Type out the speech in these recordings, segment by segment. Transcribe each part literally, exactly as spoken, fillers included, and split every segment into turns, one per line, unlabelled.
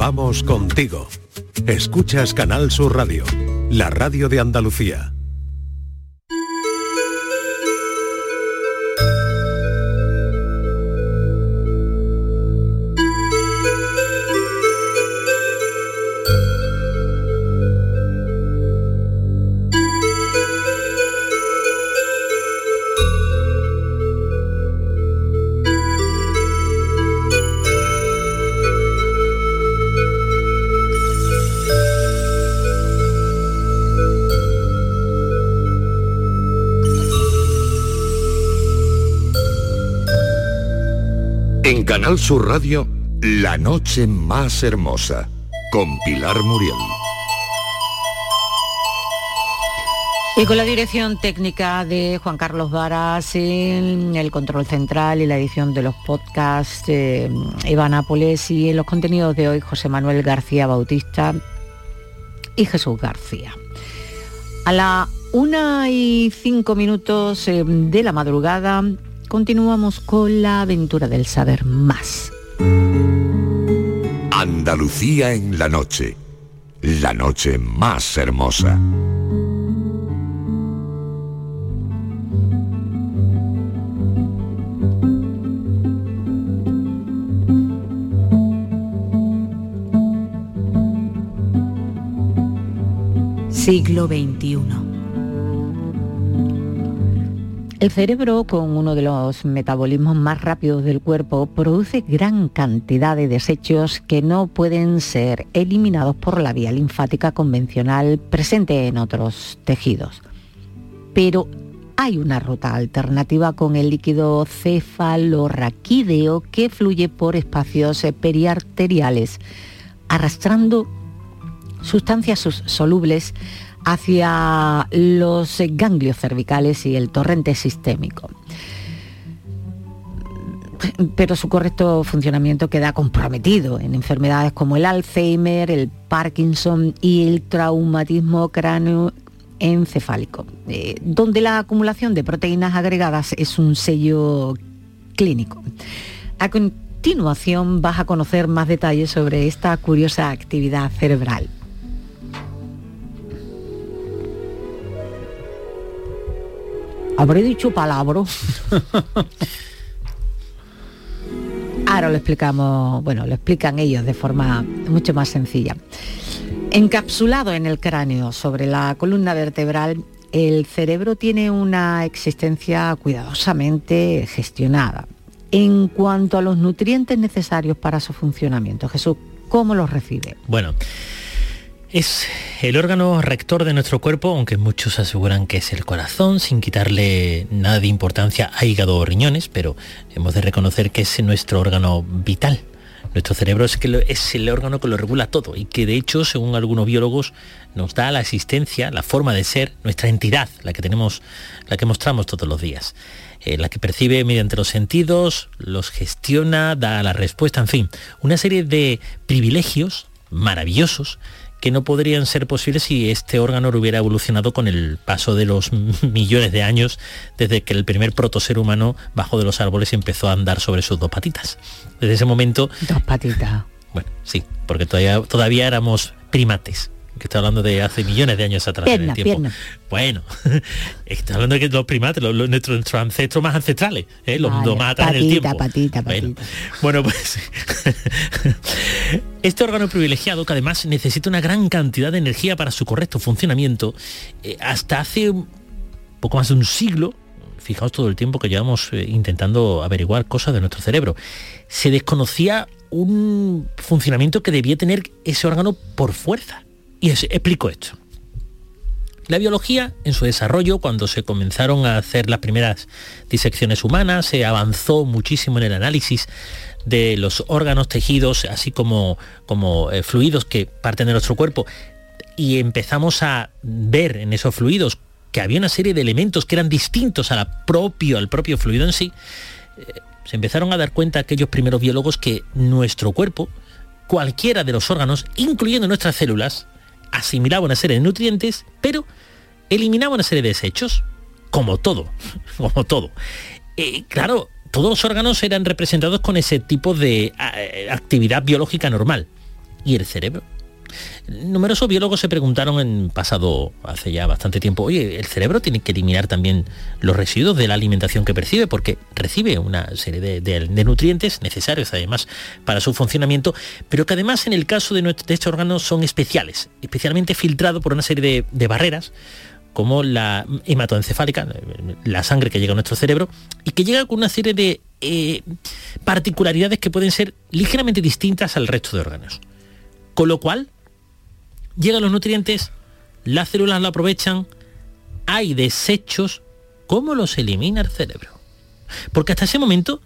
Vamos contigo. Escuchas Canal Sur Radio, la radio de Andalucía.
En Canal Sur Radio, La Noche Más Hermosa, con Pilar Muriel.
Y con la dirección técnica de Juan Carlos Varas, en el control central y la edición de los podcasts, eh, Eva Nápoles, y en los contenidos de hoy, José Manuel García Bautista y Jesús García. A la una y cinco minutos eh, de la madrugada, continuamos con la aventura del saber más.
Andalucía en la noche, la noche más hermosa.
Siglo veintiuno. El cerebro, con uno de los metabolismos más rápidos del cuerpo, produce gran cantidad de desechos que no pueden ser eliminados por la vía linfática convencional presente en otros tejidos. Pero hay una ruta alternativa con el líquido cefalorraquídeo que fluye por espacios periarteriales, arrastrando sustancias solubles hacia los ganglios cervicales y el torrente sistémico. Pero su correcto funcionamiento queda comprometido en enfermedades como el Alzheimer, el Parkinson y el traumatismo cráneoencefálico, eh, donde la acumulación de proteínas agregadas es un sello clínico. A continuación vas a conocer más detalles sobre esta curiosa actividad cerebral. Habré dicho palabras. Ahora lo explicamos, bueno, lo explican ellos de forma mucho más sencilla. Encapsulado en el cráneo sobre la columna vertebral, el cerebro tiene una existencia cuidadosamente gestionada. En cuanto a los nutrientes necesarios para su funcionamiento, Jesús, ¿cómo los recibe?
Bueno, es el órgano rector de nuestro cuerpo, aunque muchos aseguran que es el corazón, sin quitarle nada de importancia a hígado o riñones, pero hemos de reconocer que es nuestro órgano vital. Nuestro cerebro es, que lo, es el órgano que lo regula todo y que de hecho, según algunos biólogos, nos da la existencia, la forma de ser, nuestra entidad, la que tenemos, la que mostramos todos los días. Eh, la que percibe mediante los sentidos, los gestiona, da la respuesta, en fin, una serie de privilegios maravillosos que no podrían ser posibles si este órgano hubiera evolucionado con el paso de los millones de años desde que el primer protoser humano bajó de los árboles y empezó a andar sobre sus dos patitas. Desde ese momento...
Dos patitas.
Bueno, sí, porque todavía, todavía éramos primates, que estoy hablando de hace millones de años atrás.
Pierna,
en el tiempo.
pierna.
Bueno, estoy hablando de que los primates, los, los, nuestros, nuestros ancestros más ancestrales, ¿eh? los, vale, los más atrás en el tiempo.
Patita, patita,
bueno, bueno, pues este órgano privilegiado, que además necesita una gran cantidad de energía para su correcto funcionamiento, eh, hasta hace un poco más de un siglo, fijaos todo el tiempo que llevamos eh, intentando averiguar cosas de nuestro cerebro, se desconocía un funcionamiento que debía tener ese órgano por fuerza. Y os explico esto. La biología, en su desarrollo, cuando se comenzaron a hacer las primeras disecciones humanas, se avanzó muchísimo en el análisis de los órganos, tejidos, así como, como eh, fluidos que parten de nuestro cuerpo, y empezamos a ver en esos fluidos que había una serie de elementos que eran distintos a la propio, al propio fluido en sí. Eh, se empezaron a dar cuenta aquellos primeros biólogos que nuestro cuerpo, cualquiera de los órganos, incluyendo nuestras células, asimilaba una serie de nutrientes, pero eliminaba una serie de desechos, como todo, como todo. Eh, claro, todos los órganos eran representados con ese tipo de eh, actividad biológica normal. ¿Y el cerebro? Numerosos biólogos se preguntaron en pasado, hace ya bastante tiempo, oye, ¿el cerebro tiene que eliminar también los residuos de la alimentación que percibe? Porque recibe una serie de, de, de nutrientes necesarios además para su funcionamiento, pero que además en el caso de, nuestro, de estos órganos son especiales, especialmente filtrados por una serie de, de barreras, como la hematoencefálica, la sangre que llega a nuestro cerebro, y que llega con una serie de eh, particularidades que pueden ser ligeramente distintas al resto de órganos. Con lo cual, llegan los nutrientes, las células lo aprovechan, hay desechos, ¿cómo los elimina el cerebro? Porque hasta ese momento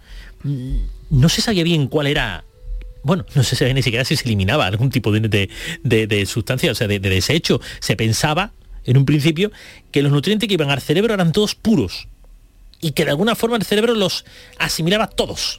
no se sabía bien cuál era, bueno, no se sabía ni siquiera si se eliminaba algún tipo de, de, de, de sustancia, o sea, de, de desecho. Se pensaba, en un principio, que los nutrientes que iban al cerebro eran todos puros y que de alguna forma el cerebro los asimilaba todos,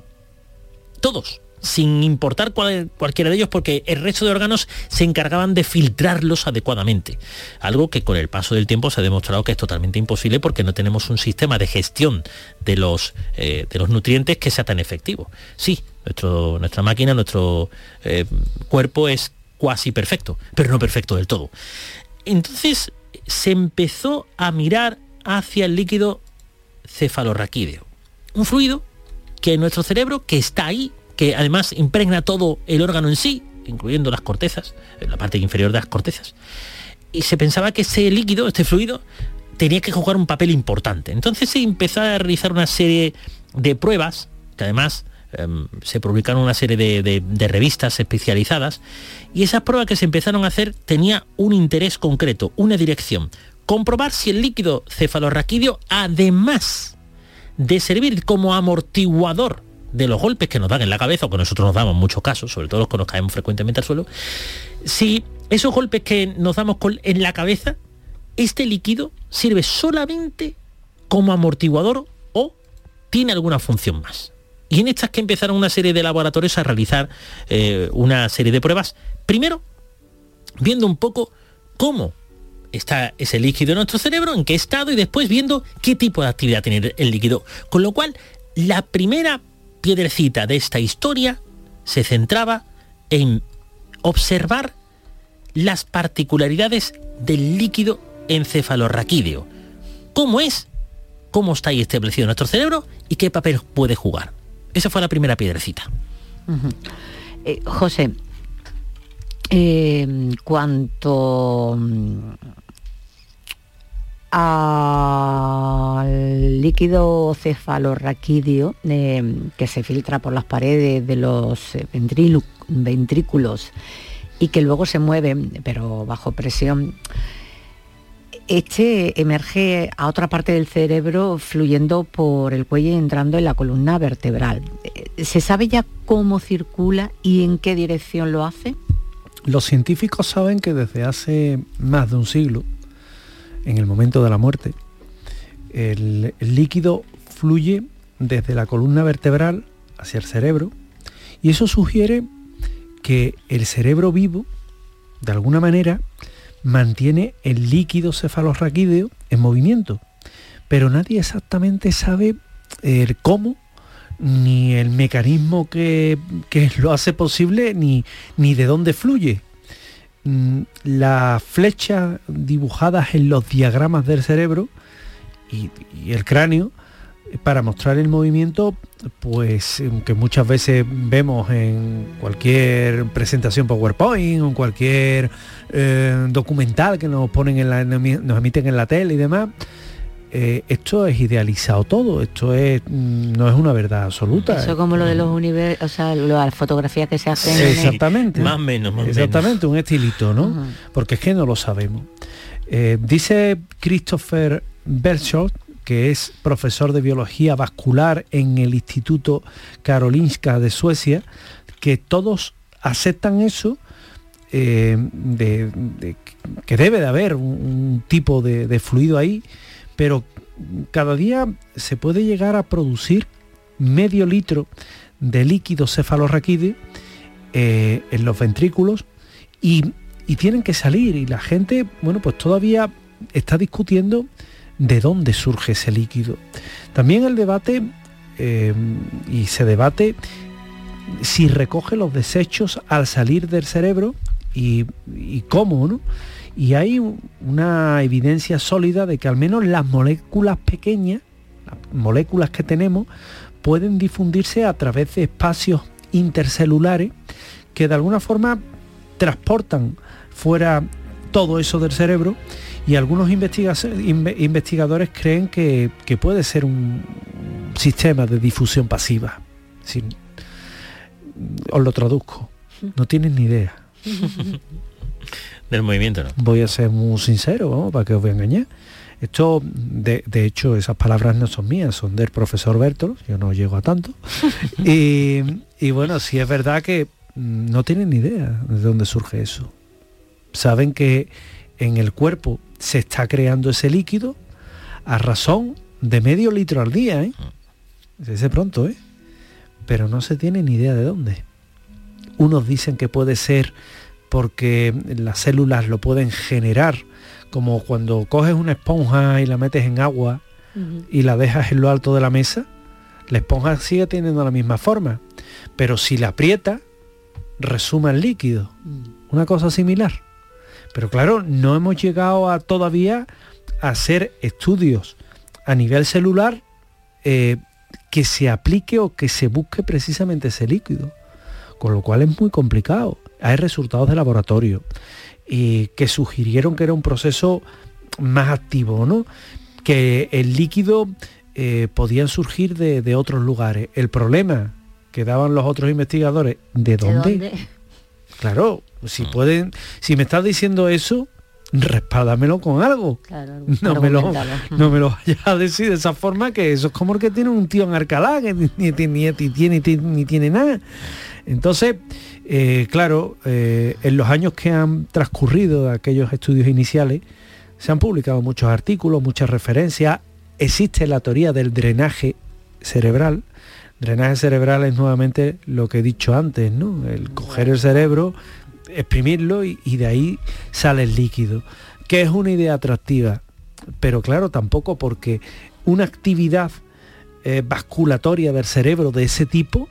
todos. sin importar cual, cualquiera de ellos, porque el resto de órganos se encargaban de filtrarlos adecuadamente. Algo que con el paso del tiempo se ha demostrado que es totalmente imposible porque no tenemos un sistema de gestión de los, eh, de los nutrientes que sea tan efectivo. Sí, nuestro, nuestra máquina, nuestro eh, cuerpo es cuasi perfecto, pero no perfecto del todo. Entonces se empezó a mirar hacia el líquido cefalorraquídeo, un fluido que en nuestro cerebro, que está ahí, que además impregna todo el órgano en sí, incluyendo las cortezas, la parte inferior de las cortezas, y se pensaba que ese líquido, este fluido, tenía que jugar un papel importante. Entonces se empezó a realizar una serie de pruebas, que además eh, se publicaron una serie de, de, de revistas especializadas, y esas pruebas que se empezaron a hacer tenía un interés concreto, una dirección: comprobar si el líquido cefalorraquídeo, además de servir como amortiguador de los golpes que nos dan en la cabeza, o que nosotros nos damos en muchos casos, sobre todo los que nos caemos frecuentemente al suelo, si esos golpes que nos damos con, en la cabeza, este líquido sirve solamente como amortiguador o tiene alguna función más. Y en estas que empezaron una serie de laboratorios a realizar eh, una serie de pruebas, primero viendo un poco cómo está ese líquido en nuestro cerebro, en qué estado, y después viendo qué tipo de actividad tiene el líquido. Con lo cual, la primera piedrecita de esta historia se centraba en observar las particularidades del líquido encefalorraquídeo. ¿Cómo es? ¿Cómo está ahí establecido nuestro cerebro? ¿Y qué papel puede jugar? Esa fue la primera piedrecita.
Uh-huh. eh, José, eh, cuanto al líquido cefalorraquídeo eh, que se filtra por las paredes de los ventrílu- ventrículos y que luego se mueve, pero bajo presión, este emerge a otra parte del cerebro fluyendo por el cuello y entrando en la columna vertebral. ¿Se sabe ya cómo circula y en qué dirección lo hace?
Los científicos saben que desde hace más de un siglo, en el momento de la muerte, el, el líquido fluye desde la columna vertebral hacia el cerebro, y eso sugiere que el cerebro vivo, de alguna manera, mantiene el líquido cefalorraquídeo en movimiento, pero nadie exactamente sabe el cómo, ni el mecanismo que, que lo hace posible, ni, ni de dónde fluye. Las flechas dibujadas en los diagramas del cerebro y, y el cráneo para mostrar el movimiento, pues que muchas veces vemos en cualquier presentación PowerPoint o en cualquier eh, documental que nos ponen en la, nos emiten en la tele y demás. Eh, esto es idealizado todo, esto es no es una verdad absoluta.
Eso como lo de los universos, o sea, lo, las fotografías que se hacen.
Exactamente.
Más o menos, más
Exactamente,
menos.
Un estilito, ¿no? Uh-huh. Porque es que no lo sabemos. Eh, dice Christopher Berchot, que es profesor de biología vascular en el Instituto Karolinska de Suecia, que todos aceptan eso, eh, de, de, que debe de haber un, un tipo de, de fluido ahí, pero cada día se puede llegar a producir medio litro de líquido cefalorraquídeo eh, en los ventrículos y, y tienen que salir, y la gente, bueno, pues todavía está discutiendo de dónde surge ese líquido. También el debate, eh, y se debate si recoge los desechos al salir del cerebro y, y cómo, ¿no? Y hay una evidencia sólida de que al menos las moléculas pequeñas, las moléculas que tenemos, pueden difundirse a través de espacios intercelulares que de alguna forma transportan fuera todo eso del cerebro, y algunos investiga- investigadores creen que, que puede ser un sistema de difusión pasiva. Si, os lo traduzco, no tienen ni idea.
Del movimiento, ¿no?
Voy a ser muy sincero, vamos, para que os voy a engañar. Esto, de, de hecho, esas palabras no son mías, son del profesor Bertolos, yo no llego a tanto. y, y bueno, sí es verdad que no tienen ni idea de dónde surge eso. Saben que en el cuerpo se está creando ese líquido a razón de medio litro al día, ¿eh? Se dice pronto, ¿eh? Pero no se tiene ni idea de dónde. Unos dicen que puede ser porque las células lo pueden generar, como cuando coges una esponja y la metes en agua uh-huh. y la dejas en lo alto de la mesa, la esponja sigue teniendo la misma forma, pero si la aprietas, resuma el líquido. Uh-huh. Una cosa similar. Pero claro, no hemos llegado a todavía a hacer estudios a nivel celular eh, que se aplique o que se busque precisamente ese líquido, con lo cual es muy complicado. Hay resultados de laboratorio y que sugirieron que era un proceso más activo, ¿no? Que el líquido eh, podían surgir de, de otros lugares. El problema que daban los otros investigadores, ¿de dónde? ¿De dónde? Claro, si pueden, si me estás diciendo eso, respáldamelo con algo. Claro, no, me lo, no me lo vayas a decir de esa forma, que eso es como el que tiene un tío en Alcalá, que ni, ni, ni, ni, tiene, ni, ni tiene nada. Entonces, eh, claro, eh, en los años que han transcurrido de aquellos estudios iniciales, se han publicado muchos artículos, muchas referencias. Existe la teoría del drenaje cerebral. Drenaje cerebral es nuevamente lo que he dicho antes, ¿no? El coger el cerebro, exprimirlo y, y de ahí sale el líquido, que es una idea atractiva, pero claro, tampoco, porque una actividad eh, vasculatoria del cerebro de ese tipo,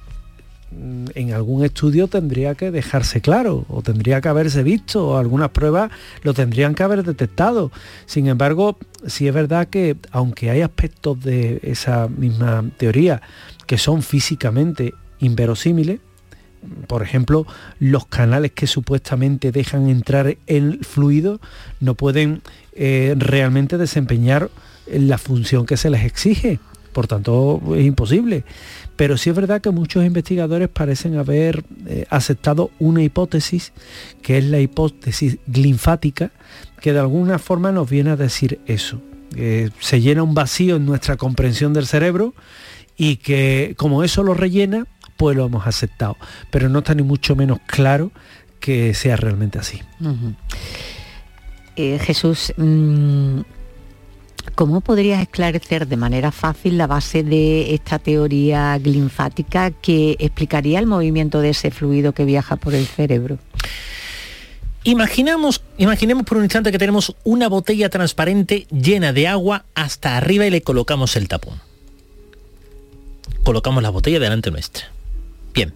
en algún estudio tendría que dejarse claro, o tendría que haberse visto, o algunas pruebas lo tendrían que haber detectado. Sin embargo, sí es verdad que, aunque hay aspectos de esa misma teoría que son físicamente inverosímiles, por ejemplo, los canales que supuestamente dejan entrar el fluido no pueden eh, realmente desempeñar la función que se les exige, por tanto es imposible. Pero sí es verdad que muchos investigadores parecen haber eh, aceptado una hipótesis, que es la hipótesis linfática, que de alguna forma nos viene a decir eso. Eh, se llena un vacío en nuestra comprensión del cerebro y que como eso lo rellena, pues lo hemos aceptado. Pero no está ni mucho menos claro que sea realmente así.
Uh-huh. eh, Jesús, mmm... ¿cómo podrías esclarecer de manera fácil la base de esta teoría linfática que explicaría el movimiento de ese fluido que viaja por el cerebro?
Imaginamos, imaginemos por un instante que tenemos una botella transparente llena de agua hasta arriba y le colocamos el tapón. Colocamos la botella delante nuestra. Bien.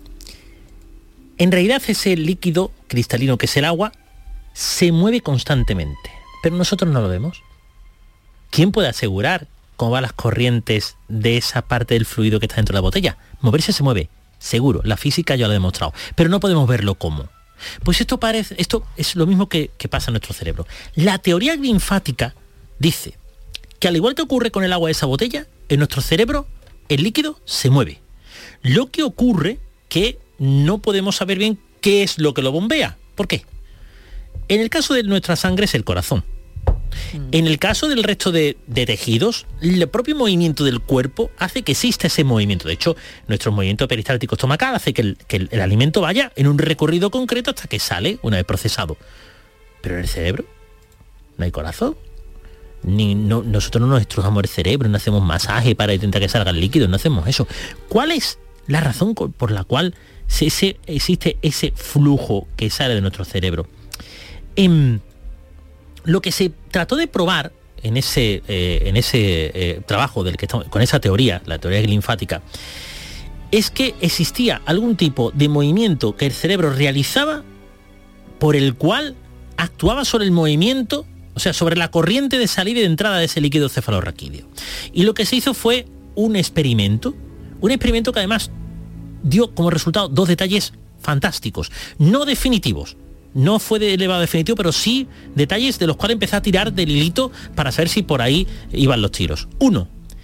En realidad ese líquido cristalino que es el agua se mueve constantemente, pero nosotros no lo vemos. ¿Quién puede asegurar cómo van las corrientes de esa parte del fluido que está dentro de la botella? Moverse se mueve, seguro, la física ya lo ha demostrado, pero no podemos verlo cómo. Pues esto, parece, esto es lo mismo que, que pasa en nuestro cerebro. La teoría linfática dice que al igual que ocurre con el agua de esa botella, en nuestro cerebro el líquido se mueve. Lo que ocurre que no podemos saber bien qué es lo que lo bombea. ¿Por qué? En el caso de nuestra sangre es el corazón. En el caso del resto de, de tejidos, el propio movimiento del cuerpo hace que exista ese movimiento. De hecho, nuestro movimiento peristáltico estomacal hace que el, que el, el alimento vaya en un recorrido concreto hasta que sale una vez procesado. Pero en el cerebro no hay corazón. Ni, no, nosotros no nos estrujamos el cerebro, no hacemos masaje para intentar que salga el líquido, no hacemos eso. ¿Cuál es la razón por la cual se, se, existe ese flujo que sale de nuestro cerebro? En, Lo que se trató de probar en ese, eh, en ese eh, trabajo del que estamos, con esa teoría, la teoría linfática, es que existía algún tipo de movimiento que el cerebro realizaba por el cual actuaba sobre el movimiento, o sea, sobre la corriente de salida y de entrada de ese líquido cefalorraquídeo. Y lo que se hizo fue un experimento, un experimento que además dio como resultado dos detalles fantásticos, no definitivos. No fue de elevado definitivo, pero sí detalles de los cuales empecé a tirar del hilito para saber si por ahí iban los tiros. Uno,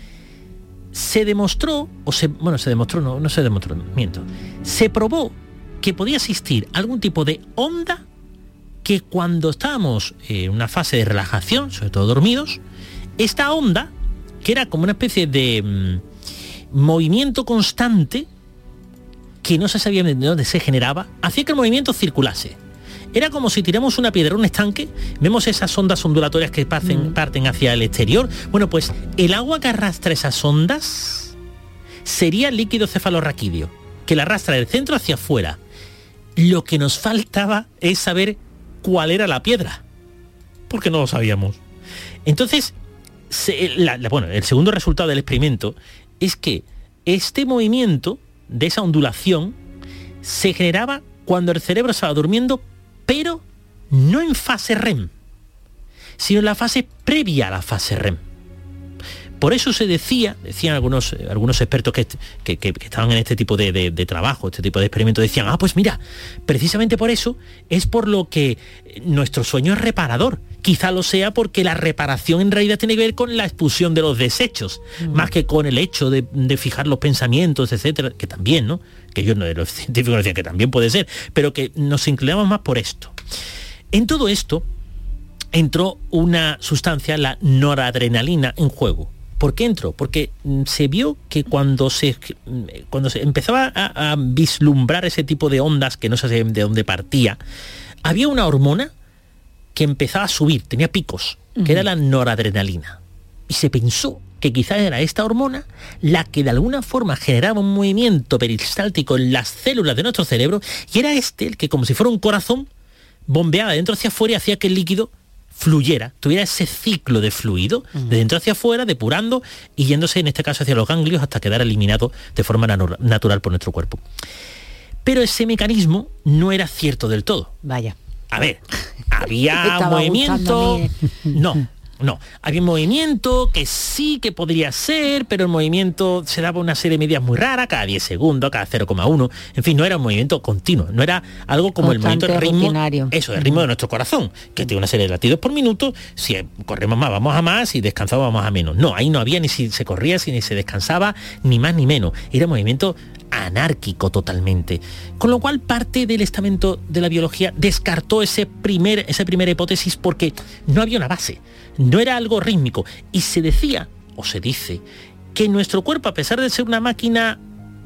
se demostró, o se, bueno, se demostró, no, no se demostró, miento, se probó que podía existir algún tipo de onda que cuando estábamos en una fase de relajación, sobre todo dormidos, esta onda, que era como una especie de mmm, movimiento constante, que no se sabía de dónde se generaba, hacía que el movimiento circulase. Era como si tiramos una piedra a un estanque, vemos esas ondas ondulatorias que parten, mm. parten hacia el exterior. Bueno, pues el agua que arrastra esas ondas sería el líquido cefalorraquídeo, que la arrastra del centro hacia afuera. Lo que nos faltaba es saber cuál era la piedra, porque no lo sabíamos. Entonces, se, la, la, bueno, el segundo resultado del experimento es que este movimiento de esa ondulación se generaba cuando el cerebro estaba durmiendo, pero no en fase R E M, sino en la fase previa a la fase R E M. Por eso se decía, decían algunos, algunos expertos que, que, que, que estaban en este tipo de, de, de trabajo, este tipo de experimentos, decían, ah, pues mira, precisamente por eso es por lo que nuestro sueño es reparador. Quizá lo sea porque la reparación en realidad tiene que ver con la expulsión de los desechos, mm. más que con el hecho de, de fijar los pensamientos, etcétera, que también, ¿no? Que yo no de los científicos decían que también puede ser, pero que nos inclinamos más por esto. En todo esto entró una sustancia, la noradrenalina, en juego. ¿Por qué entró? Porque se vio que cuando se, cuando se empezaba a, a vislumbrar ese tipo de ondas que no se sabía de dónde partía, había una hormona que empezaba a subir, tenía picos, que uh-huh. era la noradrenalina. Y se pensó que quizás era esta hormona la que de alguna forma generaba un movimiento peristáltico en las células de nuestro cerebro, y era este el que, como si fuera un corazón, bombeaba de dentro hacia afuera y hacía que el líquido fluyera, tuviera ese ciclo de fluido, uh-huh. de dentro hacia afuera, depurando y yéndose en este caso hacia los ganglios hasta quedar eliminado de forma natu- natural por nuestro cuerpo. Pero ese mecanismo no era cierto del todo.
Vaya.
A ver, había movimiento... No, no. Había movimiento que sí que podría ser, pero el movimiento se daba una serie de medidas muy raras, cada diez segundos, cada cero coma uno. En fin, no era un movimiento continuo, no era algo como constante, el movimiento del ritmo. Rutinario. Eso, el ritmo uh-huh. de nuestro corazón, que tiene una serie de latidos por minuto. Si corremos más, vamos a más, si descansamos, vamos a menos. No, ahí no había ni si se corría, ni se descansaba, ni más ni menos. Era movimiento anárquico totalmente. Con lo cual parte del estamento de la biología descartó ese primer, esa primera hipótesis porque no había una base, no era algo rítmico. Y se decía, o se dice, que nuestro cuerpo, a pesar de ser una máquina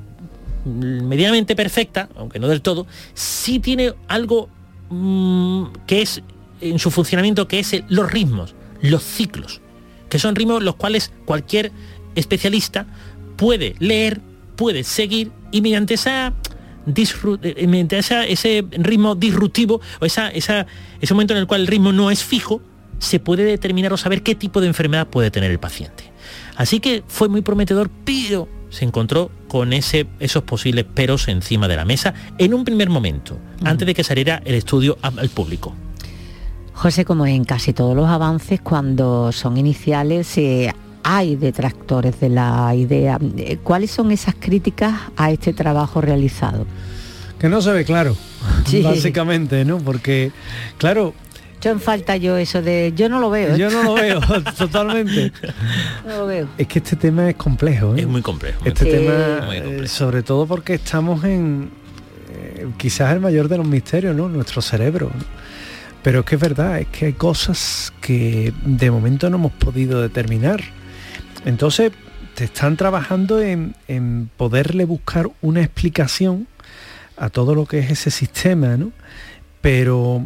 medianamente perfecta, aunque no del todo, sí tiene algo mmm, que es en su funcionamiento, que es el, los ritmos, los ciclos, que son ritmos los cuales cualquier especialista puede leer, puede seguir, y mediante esa, disru- mediante esa ese ritmo disruptivo, o esa, esa, ese momento en el cual el ritmo no es fijo, se puede determinar o saber qué tipo de enfermedad puede tener el paciente. Así que fue muy prometedor, pero se encontró con ese, esos posibles peros encima de la mesa en un primer momento, uh-huh. antes de que saliera el estudio al público.
José, como en casi todos los avances, cuando son iniciales, eh, hay detractores de la idea. ¿Cuáles son esas críticas a este trabajo realizado?
Que no se ve claro, sí. básicamente, ¿no? Porque, claro...
Yo en falta yo eso de... Yo no lo veo. ¿eh?
Yo no lo veo, totalmente.
No lo veo.
Es que este tema es complejo, ¿eh?
Es muy complejo.
Este
sí.
tema,
muy complejo.
Eh, sobre todo porque estamos en... Eh, quizás el mayor de los misterios, ¿no? Nuestro cerebro, ¿no? Pero es que es verdad, es que hay cosas que de momento no hemos podido determinar. Entonces, te están trabajando en, en poderle buscar una explicación a todo lo que es ese sistema, ¿no? Pero,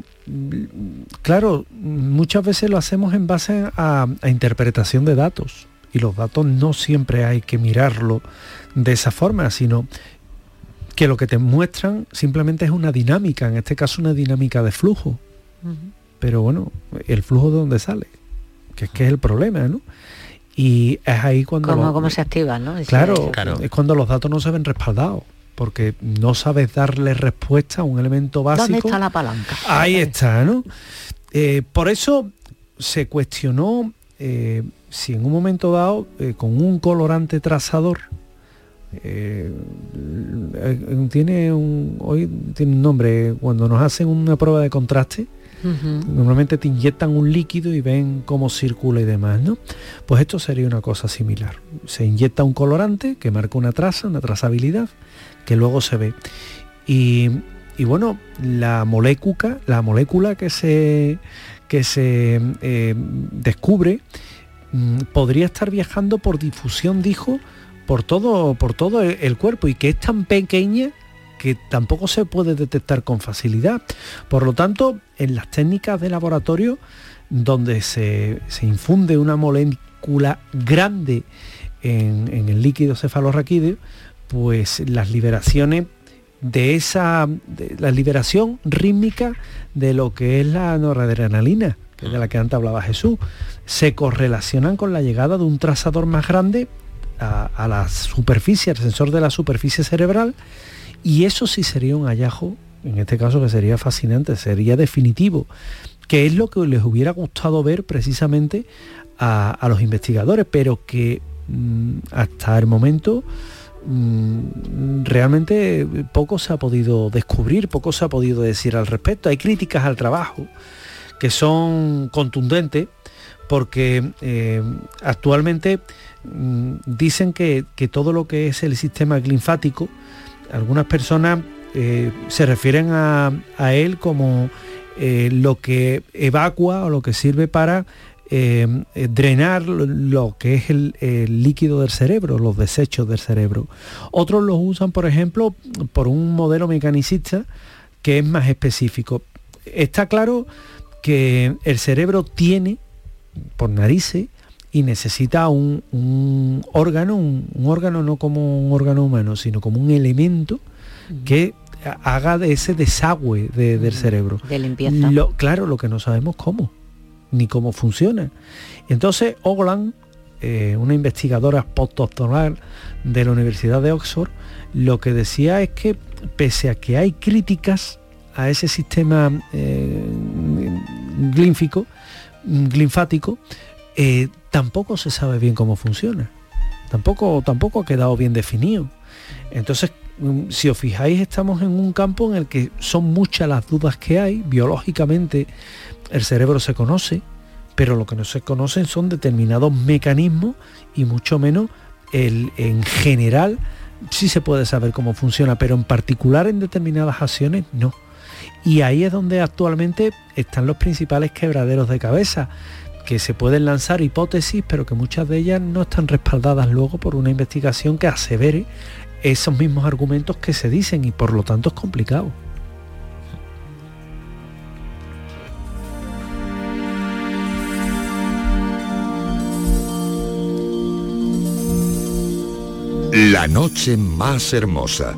claro, muchas veces lo hacemos en base a, a interpretación de datos. Y los datos no siempre hay que mirarlo de esa forma, sino que lo que te muestran simplemente es una dinámica, en este caso una dinámica de flujo. Uh-huh. Pero bueno, ¿el flujo de dónde sale? Que es que es el problema, ¿no? Y es ahí cuando...
¿Cómo,
lo,
cómo se activa, no? Es
claro,
claro,
es cuando los datos no se ven respaldados, porque no sabes darle respuesta a un elemento básico.
¿Dónde está la palanca?
Ahí está, ¿no? Eh, por eso se cuestionó eh, si en un momento dado, eh, con un colorante trazador, eh, eh, tiene un hoy tiene un nombre, cuando nos hacen una prueba de contraste, uh-huh. normalmente te inyectan un líquido y ven cómo circula y demás, ¿no? Pues esto sería una cosa similar. Se inyecta un colorante que marca una traza, una trazabilidad, que luego se ve. Y, y bueno, la molécula, la molécula que se, que se eh, descubre mmm, podría estar viajando por difusión, dijo, por todo, por todo el, el cuerpo, y que es tan pequeña que tampoco se puede detectar con facilidad. Por lo tanto, en las técnicas de laboratorio, donde se, se infunde una molécula grande en, en el líquido cefalorraquídeo, pues las liberaciones de esa, de la liberación rítmica de lo que es la noradrenalina, que es de la que antes hablaba Jesús, se correlacionan con la llegada de un trazador más grande a, a la superficie, al sensor de la superficie cerebral, y eso sí sería un hallazgo, en este caso, que sería fascinante, sería definitivo, que es lo que les hubiera gustado ver precisamente a, a los investigadores, pero que mmm, hasta el momento mmm, realmente poco se ha podido descubrir, poco se ha podido decir al respecto. Hay críticas al trabajo que son contundentes, porque eh, actualmente mmm, dicen que, que todo lo que es el sistema linfático, algunas personas eh, se refieren a, a él como eh, lo que evacua o lo que sirve para eh, eh, drenar lo, lo que es el, el líquido del cerebro, los desechos del cerebro. Otros los usan, por ejemplo, por un modelo mecanicista que es más específico. Está claro que el cerebro tiene, por narices, y necesita un, un órgano, un, un órgano no como un órgano humano, sino como un elemento que haga de ese desagüe de, del cerebro.
De limpieza.
Lo, claro, lo que no sabemos cómo, ni cómo funciona. Entonces, Ogland, eh, una investigadora postdoctoral de la Universidad de Oxford, lo que decía es que, pese a que hay críticas a ese sistema eh, linfático, linfático eh, tampoco se sabe bien cómo funciona, tampoco, tampoco ha quedado bien definido. Entonces, si os fijáis, estamos en un campo en el que son muchas las dudas que hay. Biológicamente el cerebro se conoce, pero lo que no se conocen son determinados mecanismos, y mucho menos el, en general sí se puede saber cómo funciona, pero en particular en determinadas acciones no. Y ahí es donde actualmente están los principales quebraderos de cabeza, que se pueden lanzar hipótesis, pero que muchas de ellas no están respaldadas luego por una investigación que asevere esos mismos argumentos que se dicen, y por lo tanto es complicado.
La noche más hermosa.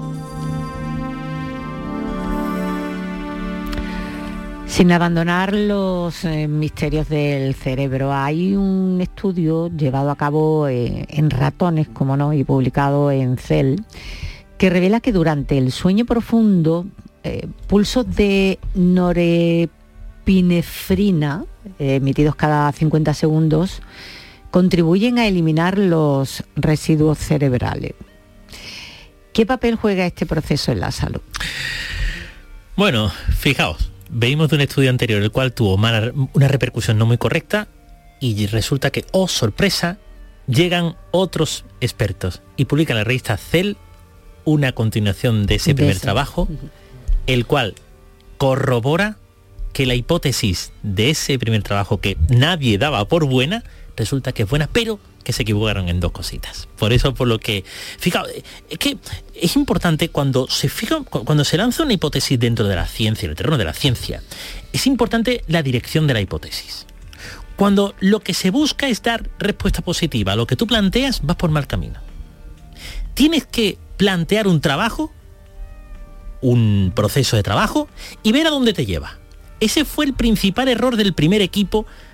Sin abandonar los eh, misterios del cerebro, hay un estudio llevado a cabo eh, en ratones, como no, y publicado en Cell, que revela que durante el sueño profundo, eh, pulsos de norepinefrina, eh, emitidos cada cincuenta segundos, contribuyen a eliminar los residuos cerebrales. ¿Qué papel juega este proceso en la salud?
Bueno, fijaos. Veimos de un estudio anterior el cual tuvo mala, una repercusión no muy correcta, y resulta que, oh sorpresa, llegan otros expertos y publican en la revista Cell una continuación de ese de primer ese. trabajo, el cual corrobora que la hipótesis de ese primer trabajo, que nadie daba por buena, resulta que es buena, pero que se equivocaron en dos cositas. Por eso, por lo que, fijaos, es que es importante cuando se fija, cuando se lanza una hipótesis dentro de la ciencia, en el terreno de la ciencia, es importante la dirección de la hipótesis. Cuando lo que se busca es dar respuesta positiva a lo que tú planteas, vas por mal camino. Tienes que plantear un trabajo, un proceso de trabajo, y ver a dónde te lleva. Ese fue el principal error del primer equipo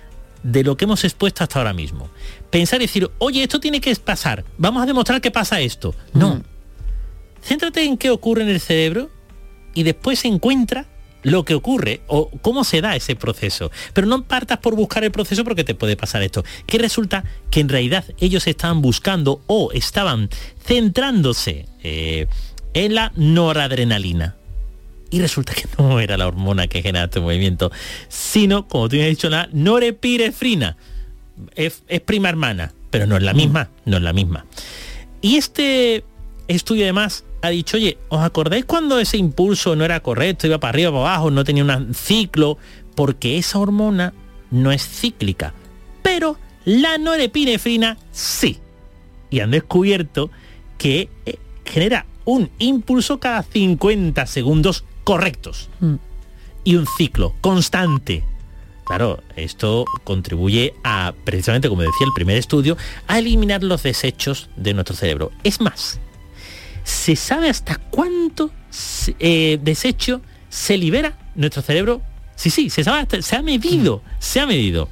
de lo que hemos expuesto hasta ahora mismo. Pensar y decir, oye, esto tiene que pasar, vamos a demostrar que pasa esto. No. Mm. Céntrate en qué ocurre en el cerebro y después encuentra lo que ocurre o cómo se da ese proceso. Pero no partas por buscar el proceso porque te puede pasar esto. Que resulta que en realidad ellos estaban buscando o estaban centrándose eh, en la noradrenalina. Y resulta que no era la hormona que genera este movimiento, sino, como tú me has dicho, la norepinefrina. Es, es prima hermana, pero no es la misma, no es la misma. Y este estudio además ha dicho, oye, ¿os acordáis cuando ese impulso no era correcto, iba para arriba, para abajo, no tenía un ciclo? Porque esa hormona no es cíclica, pero la norepinefrina sí. Y han descubierto que eh, genera un impulso cada cincuenta segundos correctos. Mm. Y un ciclo constante. Claro, esto contribuye a, precisamente como decía el primer estudio, a eliminar los desechos de nuestro cerebro. Es más, ¿se sabe hasta cuánto eh, desecho se libera nuestro cerebro? Sí, sí, se sabe, hasta, se ha medido, mm. se ha medido.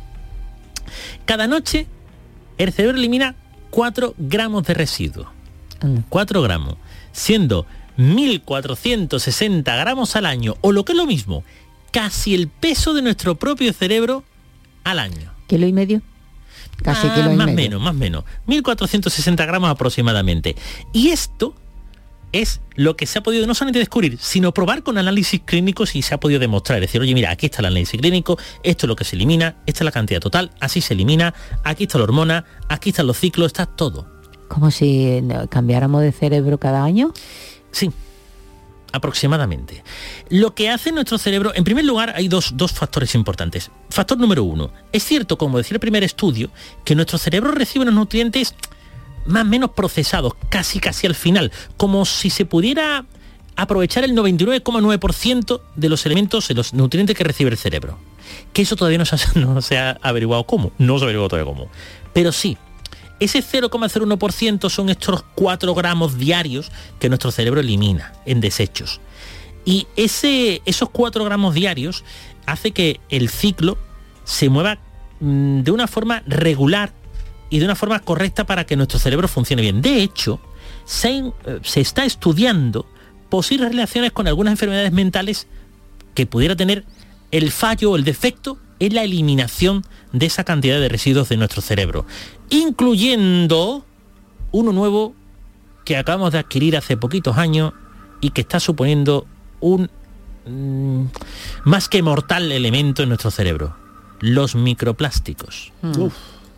Cada noche el cerebro elimina cuatro gramos de residuo. Mm. cuatro gramos, siendo mil cuatrocientos sesenta gramos al año, o lo que es lo mismo, casi el peso de nuestro propio cerebro al año.
¿Kilo y medio? Casi
ah,
kilo y
más
medio.
menos, más menos. mil cuatrocientos sesenta gramos aproximadamente. Y esto es lo que se ha podido no solamente descubrir, sino probar con análisis clínicos y se ha podido demostrar. Es decir, oye, mira, aquí está el análisis clínico, esto es lo que se elimina, esta es la cantidad total, así se elimina, aquí está la hormona, aquí están los ciclos, está todo.
¿Como si cambiáramos de cerebro cada año?
Sí, aproximadamente. Lo que hace nuestro cerebro, en primer lugar, hay dos, dos factores importantes. Factor número uno, es cierto, como decía el primer estudio, que nuestro cerebro recibe unos nutrientes más o menos procesados, casi casi al final, como si se pudiera aprovechar el noventa y nueve coma nueve por ciento de los elementos, de los nutrientes que recibe el cerebro. Que eso todavía no se ha, no se ha averiguado cómo, no se ha averiguado todavía cómo. Pero sí, ese cero coma cero uno por ciento son estos cuatro gramos diarios que nuestro cerebro elimina en desechos. Y ese, esos cuatro gramos diarios hace que el ciclo se mueva mmm, de una forma regular y de una forma correcta para que nuestro cerebro funcione bien. De hecho, se, se está estudiando posibles relaciones con algunas enfermedades mentales que pudiera tener el fallo o el defecto en la eliminación de esa cantidad de residuos de nuestro cerebro, incluyendo uno nuevo que acabamos de adquirir hace poquitos años y que está suponiendo un mmm, más que mortal elemento en nuestro cerebro: los microplásticos.
Mm. Uf.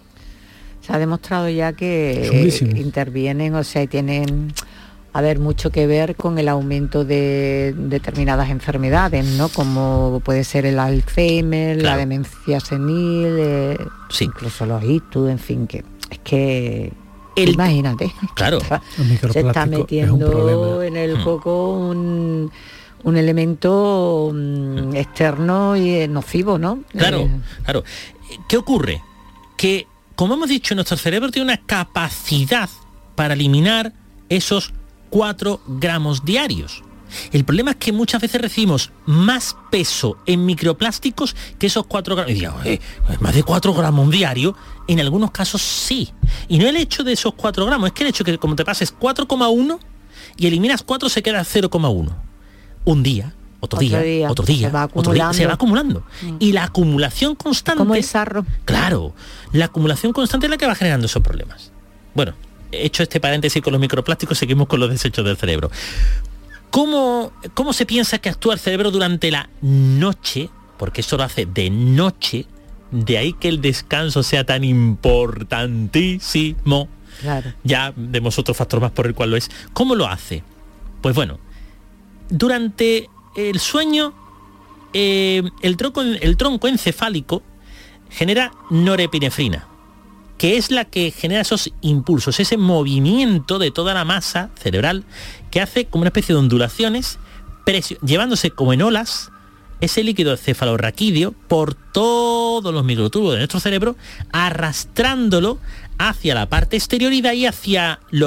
Se ha demostrado ya que eh, intervienen, o sea, tienen, a ver, mucho que ver con el aumento de determinadas enfermedades, ¿no? Como puede ser el Alzheimer, claro, la demencia senil, eh, sí, incluso los ictus, en fin, que es que el, imagínate,
claro,
está, se está metiendo en el coco un, un elemento um, externo y nocivo, ¿no?
Claro,
eh,
claro. ¿Qué ocurre? Que, como hemos dicho, nuestro cerebro tiene una capacidad para eliminar esos cuatro gramos diarios. El problema es que muchas veces recibimos más peso en microplásticos que esos cuatro gramos. Y digo, eh, más de cuatro gramos diario, en algunos casos sí. Y no el hecho de esos cuatro gramos, es que el hecho que como te pases cuatro coma uno y eliminas cuatro, se queda cero coma uno. Un día, otro, otro día, día, otro día, se otro día, se va acumulando. Mm. Y la acumulación constante...
Como el sarro.
Claro, la acumulación constante es la que va generando esos problemas. Bueno, hecho este paréntesis con los microplásticos, seguimos con los desechos del cerebro. ¿Cómo, cómo se piensa que actúa el cerebro durante la noche? Porque eso lo hace de noche, de ahí que el descanso sea tan importantísimo. Claro. Ya vemos otro factor más por el cual lo es. ¿Cómo lo hace? Pues bueno, durante el sueño, eh, el, tronco, el tronco encefálico genera norepinefrina, que es la que genera esos impulsos, ese movimiento de toda la masa cerebral que hace como una especie de ondulaciones, presio- llevándose como en olas ese líquido cefalorraquídeo por todos los microtubos de nuestro cerebro, arrastrándolo hacia la parte exterior y de ahí hacia los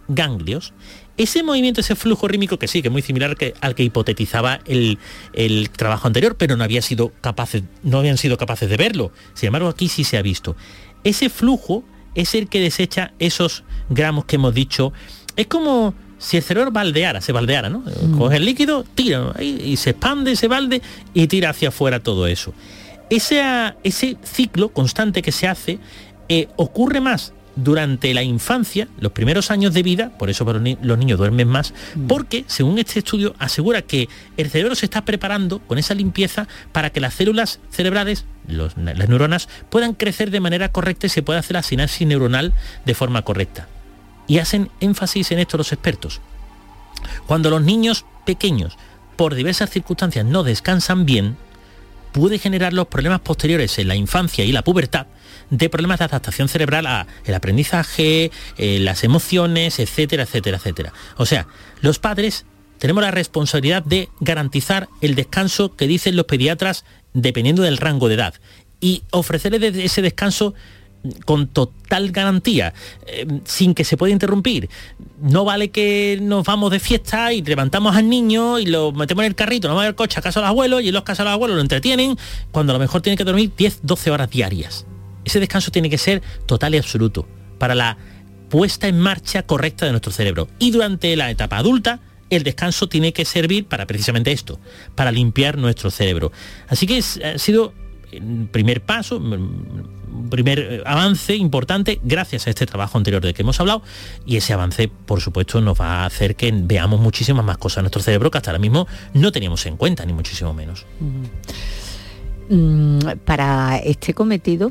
ganglios. Ese movimiento, ese flujo rítmico, que sí, que es muy similar que, al que hipotetizaba el, el trabajo anterior, pero no había sido capaces, no habían sido capaces de verlo. Sin embargo, aquí sí se ha visto. Ese flujo es el que desecha esos gramos que hemos dicho. Es como si el cerebro baldeara, se baldeara, ¿no? Mm. Coge el líquido, tira ahí, y se expande ese balde y tira hacia afuera todo eso. Ese, ese ciclo constante que se hace eh, ocurre más durante la infancia, los primeros años de vida, por eso los, ni- los niños duermen más, mm. porque, según este estudio, asegura que el cerebro se está preparando con esa limpieza para que las células cerebrales, los, las neuronas, puedan crecer de manera correcta y se pueda hacer la sinapsis neuronal de forma correcta. Y hacen énfasis en esto los expertos. Cuando los niños pequeños, por diversas circunstancias, no descansan bien, puede generar los problemas posteriores en la infancia y la pubertad de problemas de adaptación cerebral a el aprendizaje, eh, las emociones, etcétera, etcétera, etcétera. O sea, los padres tenemos la responsabilidad de garantizar el descanso que dicen los pediatras dependiendo del rango de edad y ofrecerles ese descanso con total garantía, eh, sin que se pueda interrumpir. No vale que nos vamos de fiesta y levantamos al niño y lo metemos en el carrito, nos vamos al coche a casa de los abuelos y en los casas de los abuelos lo entretienen, cuando a lo mejor tiene que dormir diez, doce horas diarias. Ese descanso tiene que ser total y absoluto para la puesta en marcha correcta de nuestro cerebro. Y durante la etapa adulta, el descanso tiene que servir para precisamente esto, para limpiar nuestro cerebro. Así que es, ha sido un primer paso, un primer avance importante gracias a este trabajo anterior del que hemos hablado, y ese avance, por supuesto, nos va a hacer que veamos muchísimas más cosas en nuestro cerebro que hasta ahora mismo no teníamos en cuenta, ni muchísimo menos.
Mm, para este cometido,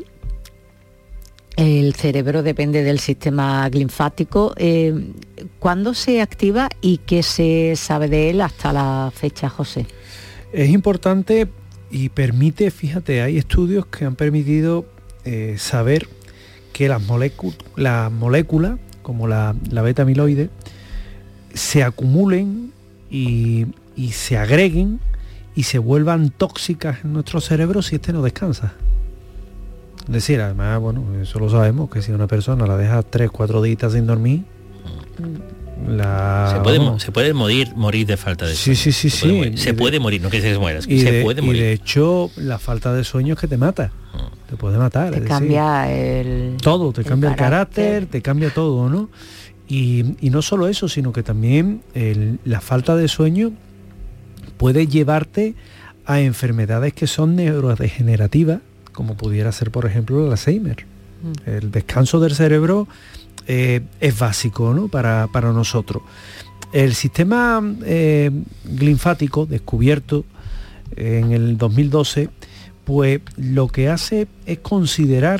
el cerebro depende del sistema linfático. Eh, ¿Cuándo se activa y qué se sabe de él hasta la fecha, José?
Es importante y permite, fíjate, hay estudios que han permitido eh, saber que las moléculas, las moléculas como la, la beta amiloide, se acumulen y, y se agreguen y se vuelvan tóxicas en nuestro cerebro si este no descansa. Es decir, además, bueno, eso lo sabemos, que si una persona la deja tres, cuatro días sin dormir, la,
se puede, se puede morir, morir de falta de sueño.
Sí, sí, sí,
se puede
sí.
morir, se puede morir no que se muera,
y
se
de,
puede morir.
Y de hecho, la falta de sueño es que te mata. Mm. Te puede matar.
Te
es
cambia
decir,
el...
todo, te
el
cambia el carácter,
carácter,
te cambia todo, ¿no? Y, y no solo eso, sino que también el, la falta de sueño puede llevarte a enfermedades que son neurodegenerativas, como pudiera ser, por ejemplo, el Alzheimer. Mm. El descanso del cerebro eh, es básico, ¿no? para, para nosotros. El sistema eh, linfático, descubierto en el dos mil doce, pues lo que hace es considerar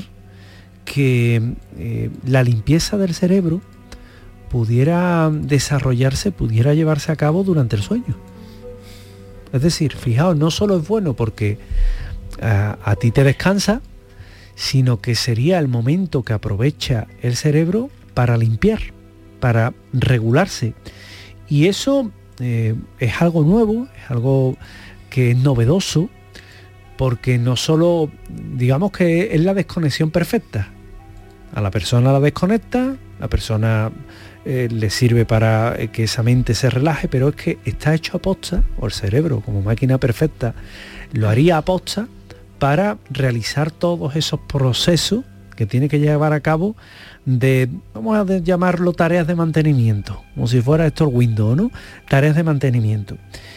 que eh, la limpieza del cerebro pudiera desarrollarse, pudiera llevarse a cabo durante el sueño. Es decir, fijaos, no solo es bueno porque a, a ti te descansa, sino que sería el momento que aprovecha el cerebro para limpiar, para regularse. Y eso eh, es algo nuevo, es algo que es novedoso, porque no solo, digamos que es la desconexión perfecta. A la persona la desconecta, la persona eh, le sirve para que esa mente se relaje, pero es que está hecho a posta, o el cerebro como máquina perfecta lo haría a posta para realizar todos esos procesos que tiene que llevar a cabo de, vamos a llamarlo tareas de mantenimiento, como si fuera esto el Windows, ¿no? Tareas de mantenimiento.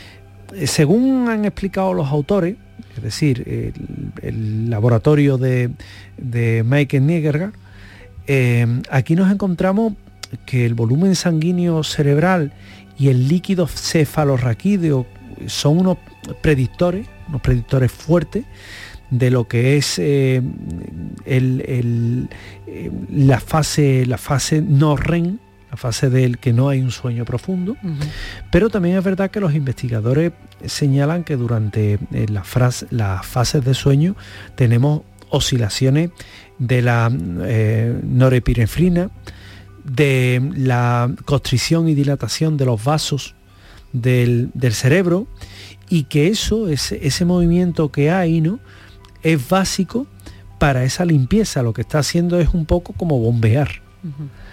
Según han explicado los autores, es decir, el, el laboratorio de, de Michael Nigergar, eh, aquí nos encontramos que el volumen sanguíneo cerebral y el líquido cefalorraquídeo son unos predictores, unos predictores fuertes de lo que es eh, el, el, eh, la fase la fase no R E M, la fase del que no hay un sueño profundo. Uh-huh. Pero también es verdad que los investigadores señalan que durante eh, las, fras, las fases de sueño tenemos oscilaciones de la eh, norepinefrina, de la constricción y dilatación de los vasos del, del cerebro, y que eso, ese, ese movimiento que hay, ¿no?, es básico para esa limpieza. Lo que está haciendo es un poco como bombear. Uh-huh.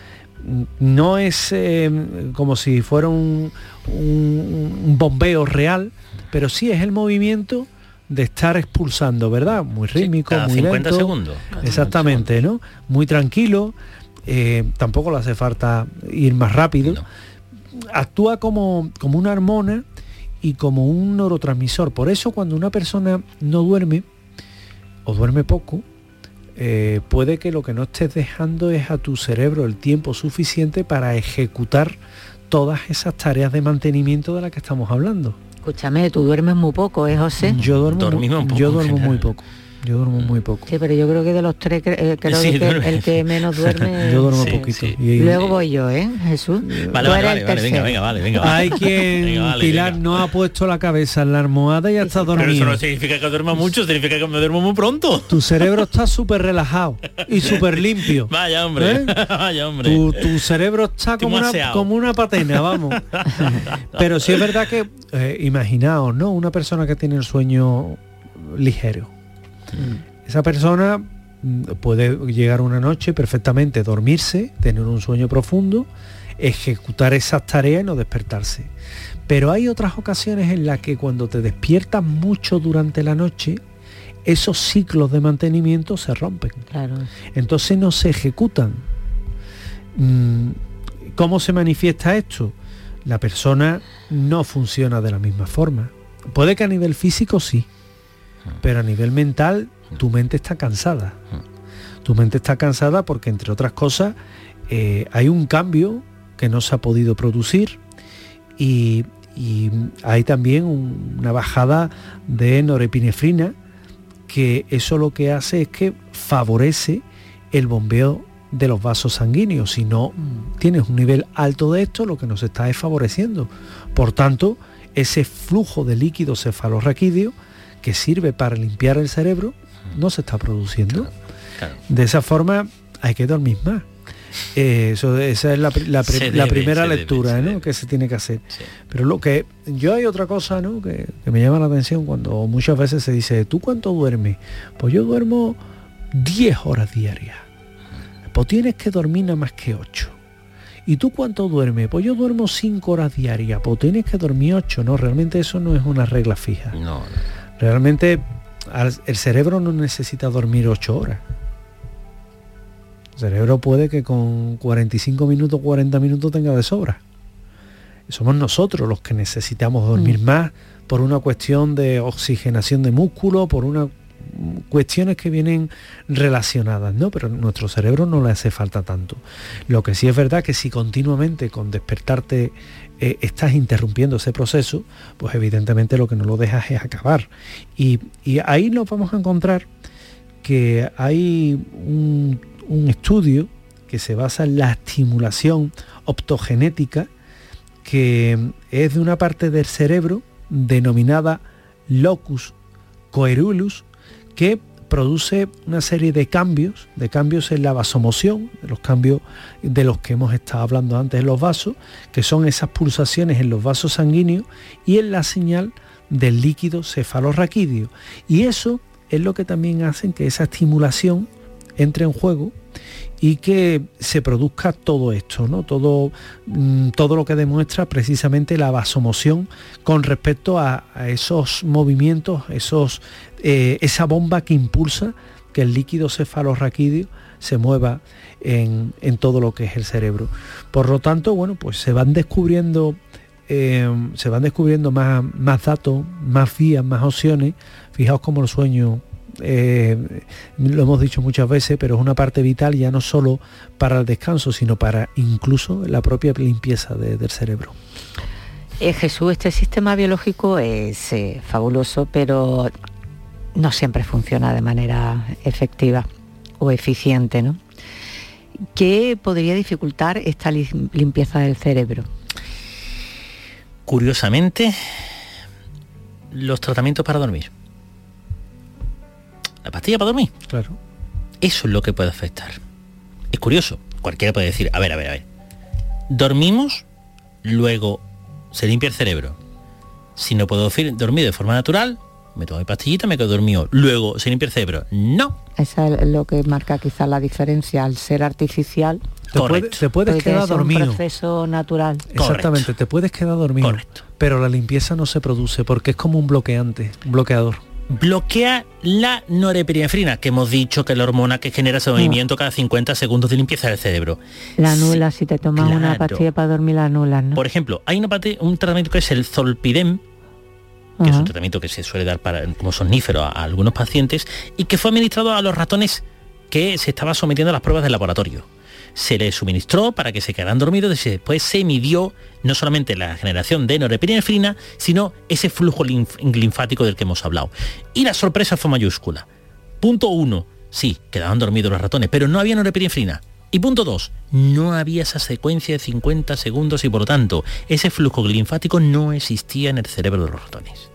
no es eh, como si fuera un, un, un bombeo real, pero sí es el movimiento de estar expulsando, ¿verdad? Muy rítmico,
sí, cada
muy
cincuenta
lento.
segundos.
Exactamente, ¿no? Muy tranquilo, eh, tampoco le hace falta ir más rápido. No. Actúa como, como una hormona y como un neurotransmisor. Por eso cuando una persona no duerme, o duerme poco, eh, puede que lo que no estés dejando es a tu cerebro el tiempo suficiente para ejecutar todas esas tareas de mantenimiento de las que estamos hablando.
Escúchame, tú duermes muy poco, ¿eh, José?
Yo duermo, muy,
poco,
yo duermo muy poco. Yo duermo muy poco.
Sí, pero yo creo que de los tres, eh, creo
sí,
que el, el que menos duerme...
Yo duermo
sí,
poquito.
Sí.
Y,
Luego voy yo, ¿eh, Jesús?
Vale,
Tú
vale,
eres
vale,
el
vale, venga, venga, vale, venga. Vale.
Hay quien,
venga, vale,
Pilar,
venga.
no ha puesto la cabeza en la almohada y ya está dormido.
Pero eso no significa que duerma mucho, significa que me duermo muy pronto.
Tu cerebro está súper relajado y súper limpio.
Vaya hombre,
¿Eh?
vaya hombre.
Tu, tu cerebro está como una, como una patena, vamos. Pero sí es verdad que, eh, imaginaos, ¿no? Una persona que tiene el sueño ligero. Mm. Esa persona puede llegar una noche perfectamente, dormirse, tener un sueño profundo, ejecutar esas tareas y no despertarse. Pero hay otras ocasiones en las que cuando te despiertas mucho durante la noche, esos ciclos de mantenimiento se rompen.
Claro.
Entonces no se ejecutan. ¿Cómo se manifiesta esto? La persona no funciona de la misma forma. Puede que a nivel físico sí, pero a nivel mental tu mente está cansada. Tu mente está cansada porque, entre otras cosas, eh, hay un cambio que no se ha podido producir y, y hay también un, una bajada de norepinefrina, que eso lo que hace es que favorece el bombeo de los vasos sanguíneos. Si no tienes un nivel alto de esto, lo que nos está es favoreciendo. Por tanto, ese flujo de líquido cefalorraquídeo que sirve para limpiar el cerebro no se está produciendo.
Claro, claro.
De esa forma hay que dormir más. Eh, eso, esa es la, la, debe, la primera lectura, debe, ¿no? que se tiene que hacer. Sí. Pero lo que yo hay otra cosa, ¿no? que, que me llama la atención cuando muchas veces se dice, ¿tú cuánto duermes? Pues yo duermo diez horas diarias. Pues tienes que dormir nada más que ocho. ¿Y tú cuánto duermes? Pues yo duermo cinco horas diarias. Pues tienes que dormir ocho. No, realmente eso no es una regla fija.
No, no.
Realmente el cerebro no necesita dormir ocho horas. El cerebro puede que con cuarenta y cinco minutos, cuarenta minutos tenga de sobra. Somos nosotros los que necesitamos dormir mm. más por una cuestión de oxigenación de músculo, por una cuestiones que vienen relacionadas, ¿no? Pero a nuestro cerebro no le hace falta tanto. Lo que sí es verdad que si continuamente con despertarte eh, estás interrumpiendo ese proceso, pues evidentemente lo que no lo dejas es acabar. Y, y ahí nos vamos a encontrar que hay un, un estudio que se basa en la estimulación optogenética, que es de una parte del cerebro denominada locus coeruleus, que produce una serie de cambios, de cambios en la vasomoción, de los cambios de los que hemos estado hablando antes en los vasos, que son esas pulsaciones en los vasos sanguíneos y en la señal del líquido cefalorraquídeo. Y eso es lo que también hace que esa estimulación entre en juego y que se produzca todo esto, ¿no? Todo, mmm, todo lo que demuestra precisamente la vasomoción con respecto a, a esos movimientos, esos, eh, esa bomba que impulsa que el líquido cefalorraquídeo se mueva en, en todo lo que es el cerebro. Por lo tanto, bueno, pues se van descubriendo, eh, se van descubriendo más, más datos, más vías, más opciones. Fijaos cómo el sueño, Eh, lo hemos dicho muchas veces, pero es una parte vital ya no solo para el descanso, sino para incluso la propia limpieza de, del cerebro.
Eh, Jesús, este sistema biológico es eh, fabuloso, pero no siempre funciona de manera efectiva o eficiente, ¿no? ¿Qué podría dificultar esta limpieza del cerebro?
Curiosamente, los tratamientos para dormir. La pastilla para dormir.
Claro.
Eso es lo que puede afectar. Es curioso. Cualquiera puede decir, a ver, a ver, a ver. Dormimos, luego se limpia el cerebro. Si no puedo dormir de forma natural, me tomo mi pastillita, me quedo dormido. Luego, ¿se limpia el cerebro? No.
Eso es lo que marca quizás la diferencia. Al ser artificial,
te, puede, te puedes
puede
quedar dormido.
Es un proceso natural.
Exactamente,
Correcto.
te puedes quedar dormido.
Correcto.
Pero la limpieza no se produce porque es como un bloqueante, un bloqueador.
Bloquea la norepinefrina, que hemos dicho que es la hormona que genera ese movimiento cada cincuenta segundos de limpieza del cerebro.
La nula, si te tomas
claro.
una pastilla para dormir, la nula, ¿no?
Por ejemplo, hay una parte, un tratamiento que es el Zolpidem, que uh-huh. es un tratamiento que se suele dar para, como somnífero a, a algunos pacientes, y que fue administrado a los ratones que se estaban sometiendo a las pruebas de laboratorio. Se les suministró para que se quedaran dormidos y después se midió no solamente la generación de norepinefrina, sino ese flujo linf- linfático del que hemos hablado. Y la sorpresa fue mayúscula. Punto uno, sí, quedaban dormidos los ratones, pero no había norepinefrina. Y punto dos, no había esa secuencia de cincuenta segundos y por lo tanto ese flujo linfático no existía en el cerebro de los ratones.